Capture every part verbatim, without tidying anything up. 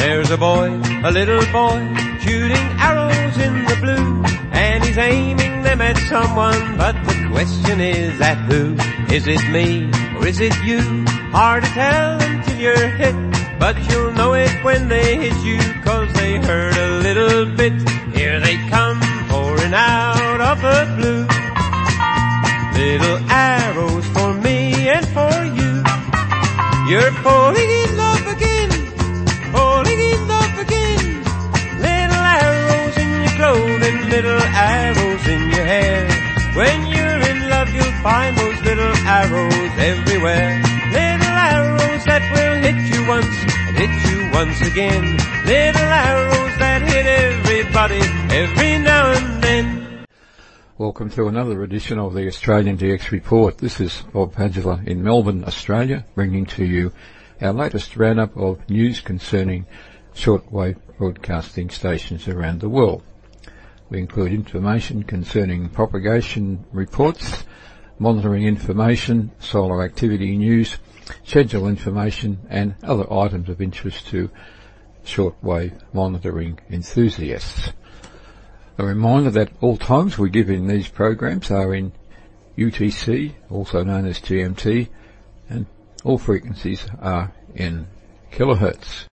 There's a boy, a little boy, shooting arrows in the blue, and he's aiming them at someone, but the question is at who? Is it me, or is it you? Hard to tell until you're hit, but you'll know it when they hit you, 'cause they hurt a little bit. Here they come, pouring out of the blue. Little arrows for me and for you. You're falling in love again, falling in love again. Little arrows in your clothing, little arrows in your hair. When you're in love you'll find those little arrows everywhere. Little arrows that will hit you once and hit you once again. Little arrows that hit everybody every now and then. Welcome to another edition of the Australian D X Report. This is Bob Padula in Melbourne, Australia, bringing to you our latest roundup of news concerning shortwave broadcasting stations around the world. We include information concerning propagation reports, monitoring information, solar activity news, schedule information, and other items of interest to shortwave monitoring enthusiasts. A reminder that all times we give in these programs are in U T C, also known as G M T, and all frequencies are in kilohertz.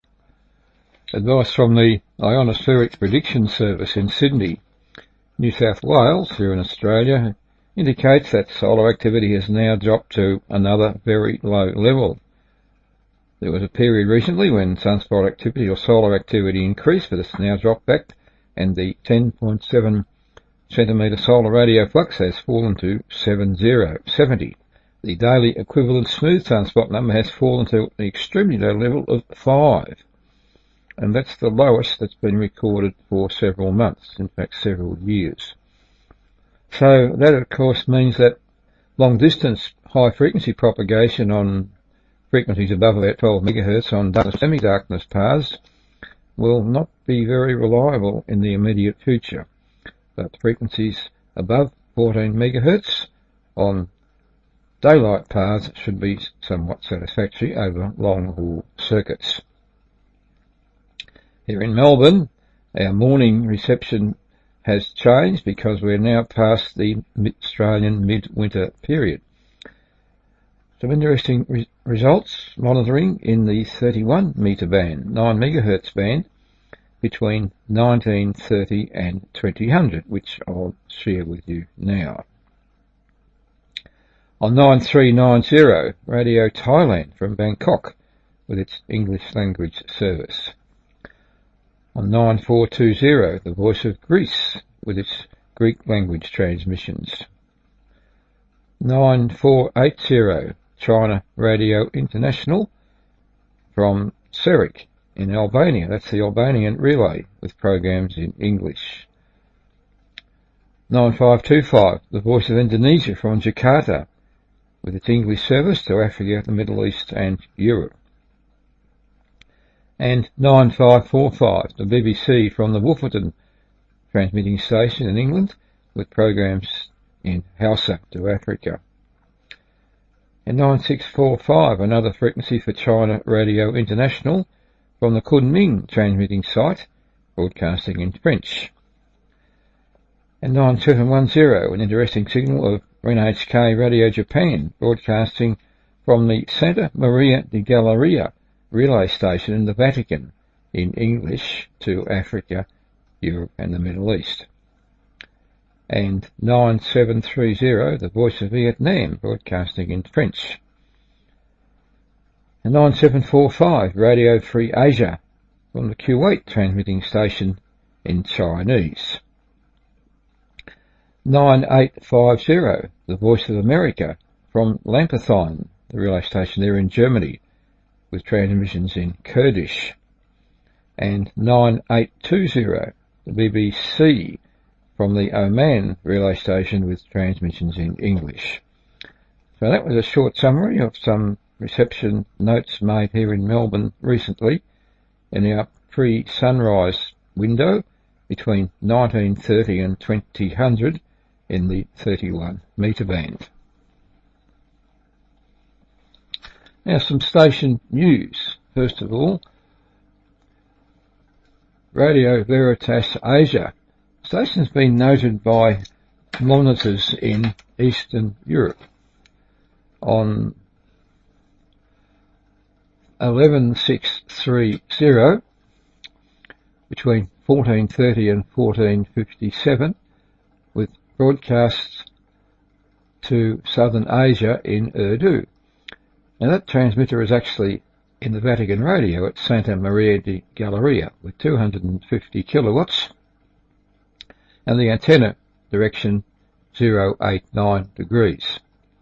Advice from the Ionospherics Prediction Service in Sydney, New South Wales, here in Australia, indicates that solar activity has now dropped to another very low level. There was a period recently when sunspot activity or solar activity increased, but it's now dropped back, and the ten point seven centimetre solar radio flux has fallen to seventy. The daily equivalent smooth sunspot number has fallen to the extremely low level of five, and that's the lowest that's been recorded for several months, in fact several years. So that of course means that long distance high frequency propagation on frequencies above about twelve megahertz on semi-darkness paths will not be very reliable in the immediate future, but frequencies above fourteen megahertz on daylight paths should be somewhat satisfactory over long-haul circuits. Here in Melbourne, our morning reception has changed because we're now past the Australian mid-winter period. Some interesting re- results monitoring in the thirty-one metre band, nine megahertz band, between nineteen thirty and twenty hundred, which I'll share with you now. On nine three nine zero, Radio Thailand from Bangkok with its English language service. On nine four two zero, the Voice of Greece with its Greek language transmissions. nine four eight zero, China Radio International from Serik in Albania. That's the Albanian relay with programs in English. nine five two five, the Voice of Indonesia from Jakarta with its English service to Africa, the Middle East and Europe. And nine five four five, the B B C from the Wolferton transmitting station in England with programs in Hausa to Africa. And nine six four five, another frequency for China Radio International from the Kunming transmitting site, broadcasting in French. And nine seven one zero, an interesting signal of N H K Radio Japan, broadcasting from the Santa Maria di Galleria relay station in the Vatican in English to Africa, Europe and the Middle East. And nine seven three zero, the Voice of Vietnam, broadcasting in French. And nine seven four five, Radio Free Asia from the Kuwait transmitting station in Chinese. nine eight five zero, the Voice of America from Lampertheim, the relay station there in Germany, with transmissions in Kurdish. And nine eight two zero, the B B C from the Oman relay station with transmissions in English. So that was a short summary of some reception notes made here in Melbourne recently in our pre-sunrise window between nineteen thirty and twenty hundred in the thirty-one metre band. Now some station news. First of all, Radio Veritas Asia. Station's been noted by monitors in Eastern Europe on eleven six thirty between fourteen thirty and fourteen fifty-seven, with broadcasts to Southern Asia in Urdu. Now that transmitter is actually in the Vatican Radio at Santa Maria di Galleria with two hundred fifty kilowatts, and the antenna direction zero eight nine degrees.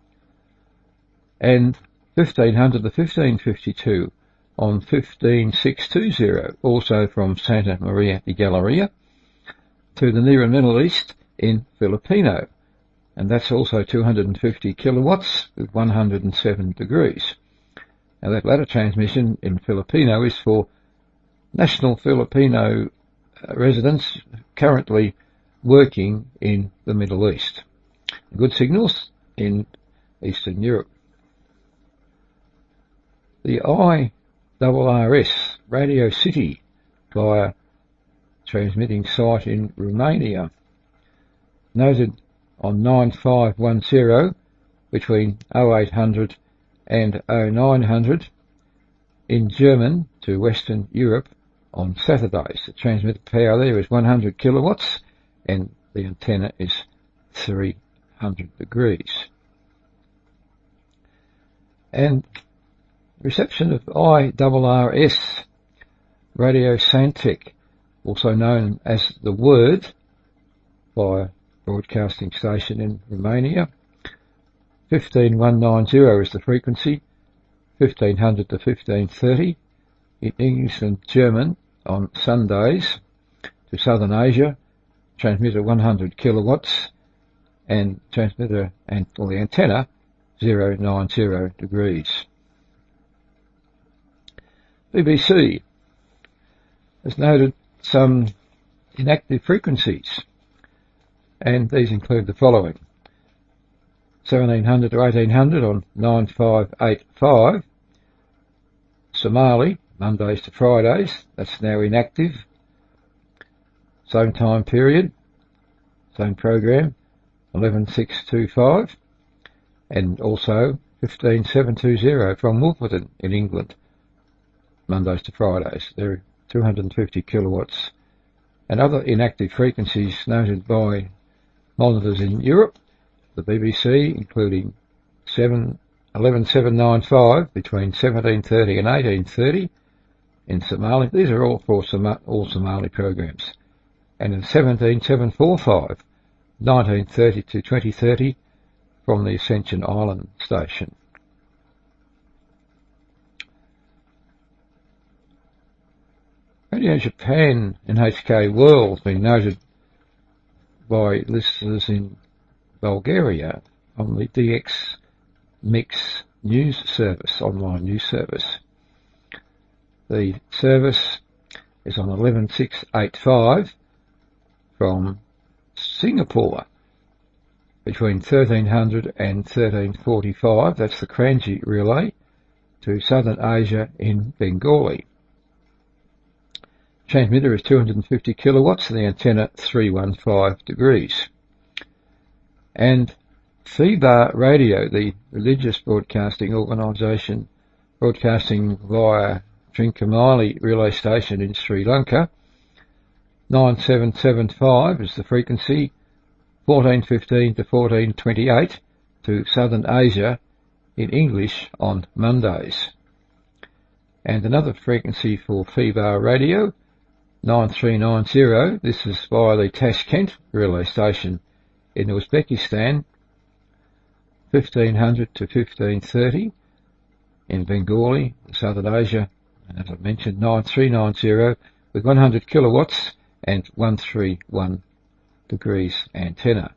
And fifteen hundred to fifteen fifty-two on fifteen six twenty, also from Santa Maria di Galleria to the Near and Middle East in Filipino, and that's also two hundred fifty kilowatts with one hundred seven degrees. Now that latter transmission in Filipino is for national Filipino residents currently working in the Middle East. Good signals in Eastern Europe. The I R R S Radio City via transmitting site in Romania, noted on nine five one zero between oh eight hundred and oh nine hundred in German to Western Europe on Saturdays. The transmitted power there is one hundred kilowatts and the antenna is three hundred degrees. And reception of I R R S Radio Santec, also known as The Word, by broadcasting station in Romania. fifteen one ninety is the frequency, fifteen hundred to fifteen thirty in English and German on Sundays to Southern Asia, transmitter one hundred kilowatts and transmitter and or the antenna zero nine zero degrees. B B C has noted some inactive frequencies, and these include the following: seventeen hundred to eighteen hundred on nine five eight five, Somali, Mondays to Fridays, that's now inactive. Same time period, same program, eleven six twenty-five, and also fifteen seven twenty from Wolverton in England, Mondays to Fridays. They're two hundred fifty kilowatts. And other inactive frequencies noted by monitors in Europe, the B B C, including eleven seven ninety-five between seventeen thirty and eighteen thirty in Somali. These are all for Som- all Somali programs. And in seventeen seven forty-five, nineteen thirty to twenty thirty from the Ascension Island station. Radio Japan N H K World has been noted by listeners in Bulgaria on the D X Mix news service, online news service. The service is on eleven six eighty-five from Singapore between thirteen hundred and thirteen forty-five, that's the Kranji relay, to Southern Asia in Bengali. Transmitter is two hundred fifty kilowatts and the antenna three hundred fifteen degrees. And FIBA Radio, the religious broadcasting organisation broadcasting via Trincomalee relay station in Sri Lanka, nine seven seven five is the frequency, fourteen fifteen to fourteen twenty-eight to Southern Asia in English on Mondays. And another frequency for FIBA Radio, nine three nine zero, this is via the Tashkent relay station in Uzbekistan, fifteen hundred to fifteen thirty in Bengali, Southern Asia, and as I mentioned, nine three nine zero with one hundred kilowatts and one thirty-one degrees antenna.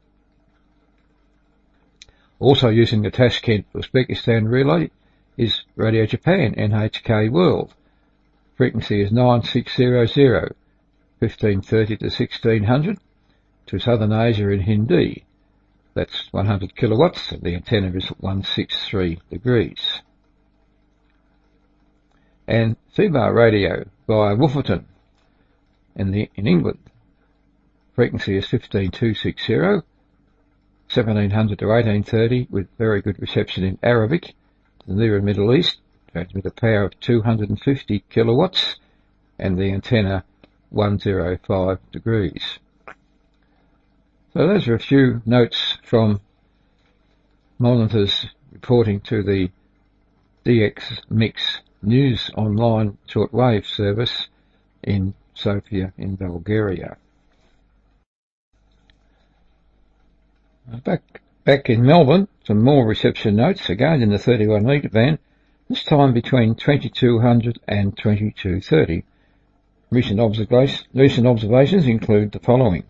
Also using the Tashkent Uzbekistan relay is Radio Japan N H K World. Frequency is nine six hundred, fifteen thirty to sixteen hundred to Southern Asia in Hindi. That's one hundred kilowatts and the antenna is one sixty-three degrees. And FIBA Radio via Wolverton In the in England, frequency is fifteen two sixty, seventeen hundred to eighteen thirty, with very good reception in Arabic. The Near and Middle East transmit a power of two hundred fifty kilowatts and the antenna one hundred five degrees. So those are a few notes from monitors reporting to the D X Mix News online shortwave service in Sofia in Bulgaria. Back back in Melbourne, some more reception notes, again in the thirty-one metre band, this time between twenty-two hundred and twenty-two thirty. Recent, observa- recent observations include the following.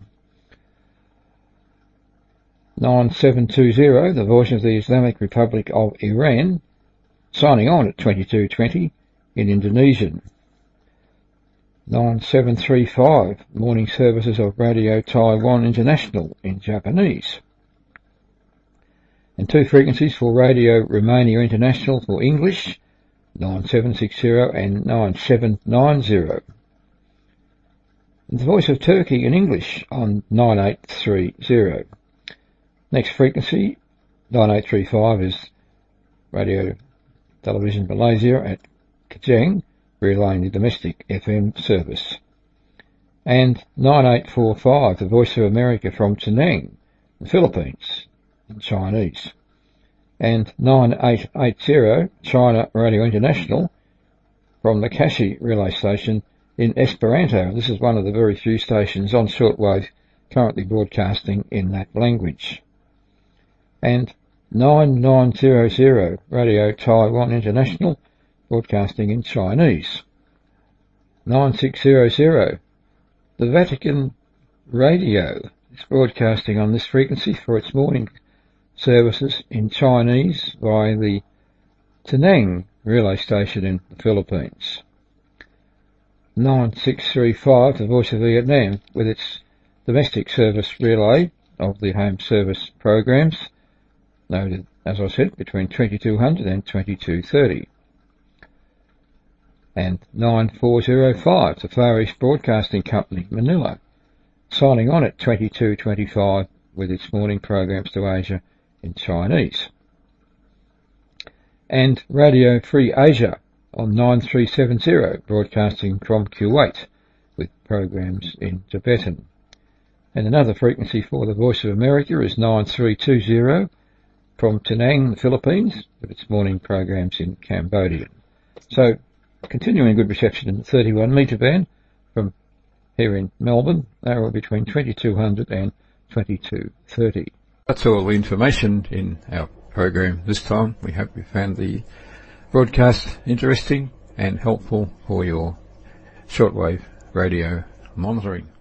nine seven two zero, the Voice of the Islamic Republic of Iran, signing on at twenty-two twenty in Indonesian. nine seven three five, morning services of Radio Taiwan International in Japanese. And two frequencies for Radio Romania International for English, nine seven six zero and nine seven nine zero. And the Voice of Turkey in English on nine eight three zero. Next frequency, nine eight three five, is Radio Television Malaysia at Kajang, relaying the domestic F M service. And nine eight four five, the Voice of America from Penang, the Philippines, in Chinese. And nine eight eight zero, China Radio International, from the Kashi relay station in Esperanto. This is one of the very few stations on shortwave currently broadcasting in that language. And nine nine zero zero, Radio Taiwan International, broadcasting in Chinese. nine six zero zero, the Vatican Radio is broadcasting on this frequency for its morning services in Chinese via the Penang relay station in the Philippines. nine six three five, the Voice of Vietnam, with its domestic service relay of the home service programs, noted, as I said, between twenty-two hundred and twenty-two thirty. And nine four zero five, the Far East Broadcasting Company, Manila, signing on at twenty-two twenty-five with its morning programs to Asia in Chinese. And Radio Free Asia on nine three seven zero, broadcasting from Kuwait with programs in Tibetan. And another frequency for the Voice of America is nine three two zero from Penang, the Philippines, with its morning programs in Cambodian. So, continuing good reception in the thirty-one metre band from here in Melbourne, they were between twenty-two hundred and twenty-two thirty. That's all the information in our program this time. We hope you found the broadcast interesting and helpful for your shortwave radio monitoring.